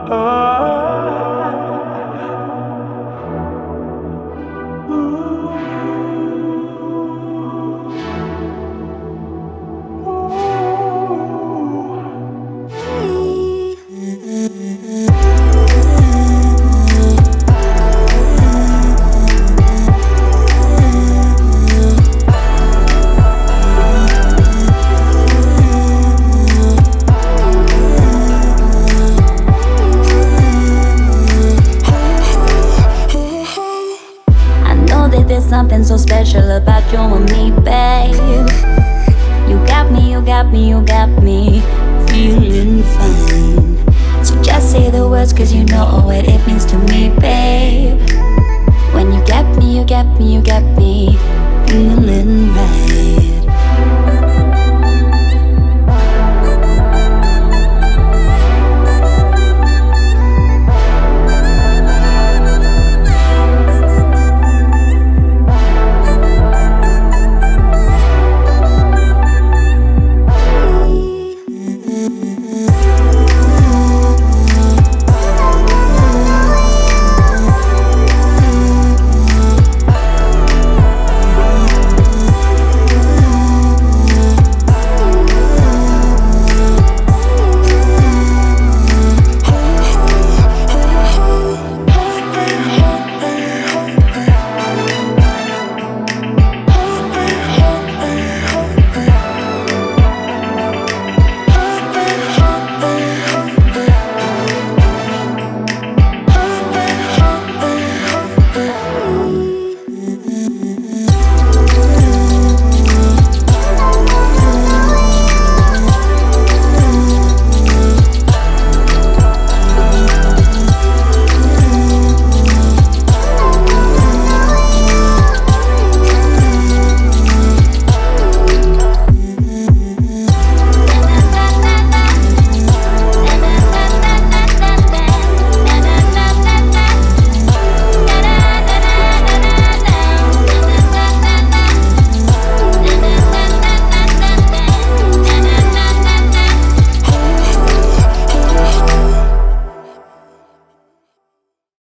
There's something so special about you and me, babe. You got me, you got me, you got me feeling fine. So just say the words, cause you know what it means to me, babe. When you got me, you got me, you got me feeling right.